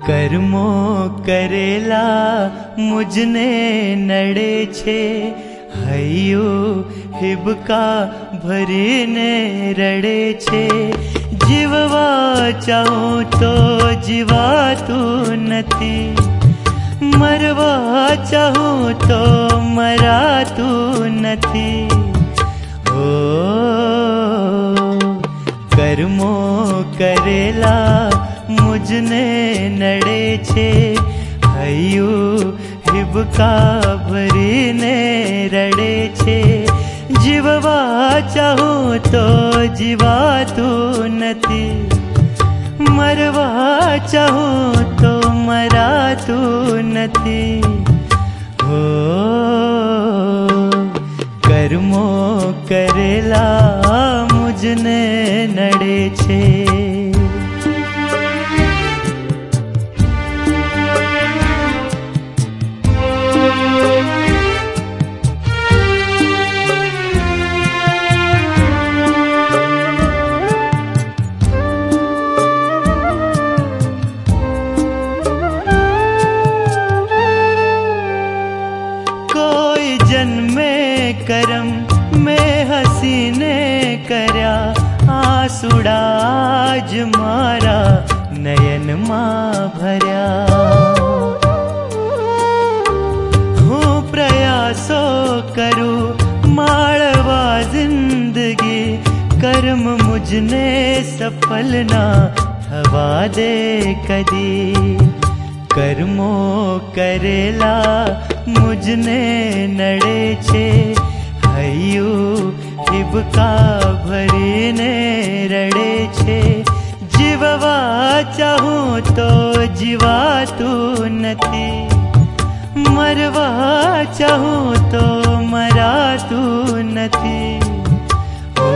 कर्मो करेला मुझने नड़े छे, हयो हिबका भरीने रड़े छे। जीववा चाहूं तो जीवाતું નથી, मरवा चाहूं तो मराતું નથી। ओ कर्मो करेला मुझने नड़े छे, हયું हिबका भरीने रड़े छे। जीववा चाहूं तो जीवाતું નથી, मरवा चाहूं तो मराતું નથી। हो कर्मो करेला मुझने नड़े छे। जन्मे करम में हसीने कर्या, आंसुड़ा ज मारा नयन मां भर्या। हूँ प्रयासो करूं माळवा जिंदगी, कर्म मुझने सफल ना थवा दे कदी। कर्मो करेला मुझने नड़े छे, हયું हिबका भरीने रड़े छे। जीववा चाहूं तो जीवाતું નથી, मरवा चाहूं तो मराતું નથી। ओ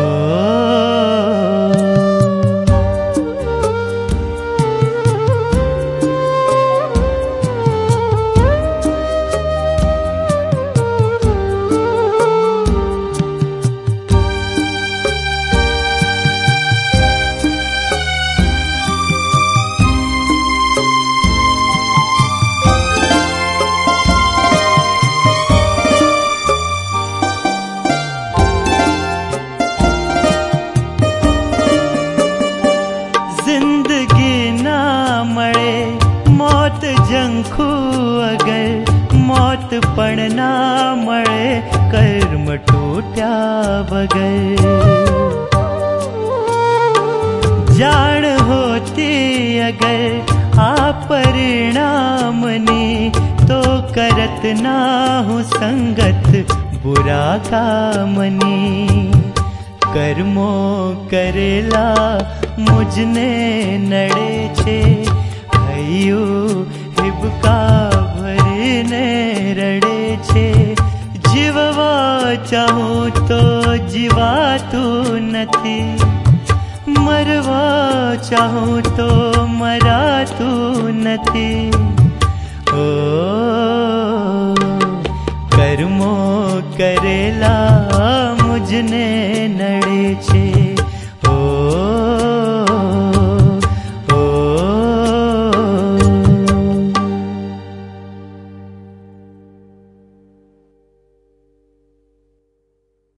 जंखू अगर मौत पण ना मळे, कर्म टूट्या बगर। जान होती अगर आ परिणामनी, तो करत ना हूँ संगत बुरा कामनी। कर्मो करेला मुझने नड़े छे, हયું हिबका भरीने रड़े छे। जीववा चाहूं तो जीवाતું નથી, मरवा चाहूं तो मराતું નથી। ओ कर्मो करेला मुझने नड़े छे।